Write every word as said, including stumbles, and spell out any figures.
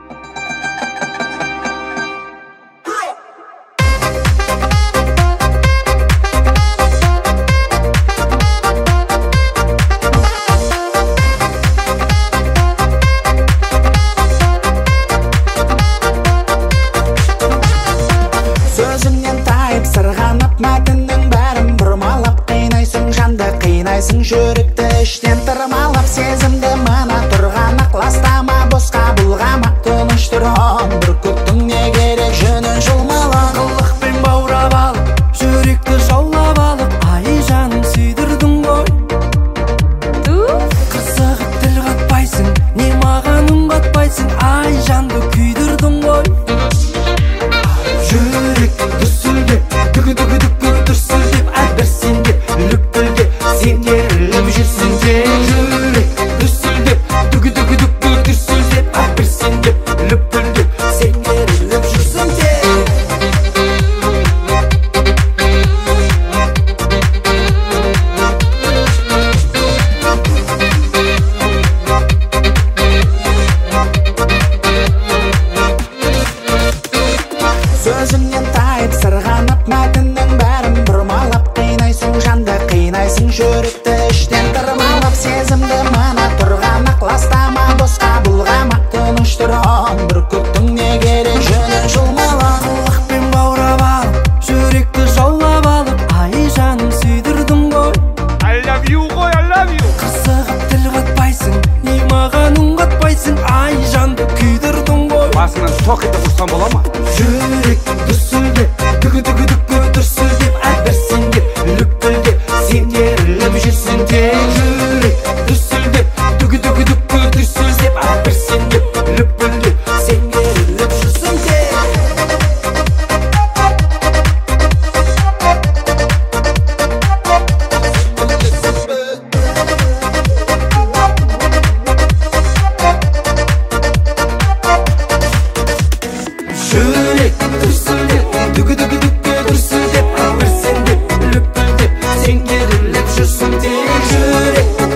Сырғанып мәтіннің бәрін бұрмалап қинайсың, жанды қинайсың, жүректі іштен тырмалап. Сезімді мына тұрғаны ластама, босқа бұлғама, тыныш тұр он бүркіттің не керек жөнін жұлмала. Қылықпен баурап алып, жүректі жаулап алып, ай жаным сүйдірдің ғой. Қызығып тіл қатпайсың, не маған үн қатпайсың, ай жанды күйдірдің ғой. Жүрек дүрсілдеп, дүгі-дүгі-дүгі дүрсілдеп, әрбір сендеп, лүпілдеп, сен керіліп жүрсің де. Жүрек дүрсілдеп, дүгі-дүгі-дүгі дүрсілдеп, әрбір сендеп, лүпілдеп, сен керіліп жүрсің де. Сөзіңнен тайып, сырғанып мәтіннің бәрін бұрмалап, қинайсың, жанды қинайсың, жүректі іштен тырмалап. Сезімді мына тұрғаны ластама, босқа бұлғама, тыныш тұр он бүркіттің не керек жөнін жұлмала. Қылықпен баурап алып, жүректі жаулап алып, ай жаным сүйдірдің ғой. I love you ғой, I love you. Қызығып тіл қатпайсың, не маған үн қатпайсың, ай жанды күйдірдің ғой. Басынан тоқ етіп ұрсам бола ма? Жүрек дүрсілдеп, дүгі-дүгі-дүгі дүрсілдеп, әрбір сендеп, лүпілдеп, сен керіліп жүрсің де. Жүрек дүрсілдеп, дүгі-дүгі-дүгі дүрсілдеп, әрбір сендеп, лүпілдеп, сен керіліп жүрсің де. Жүрек дүрсілдеп, дүгі-дүгі-дүгі дүрсілдеп, әрбір сендеп, лүпілдеп, сен керіліп жүрсің де. Жүрек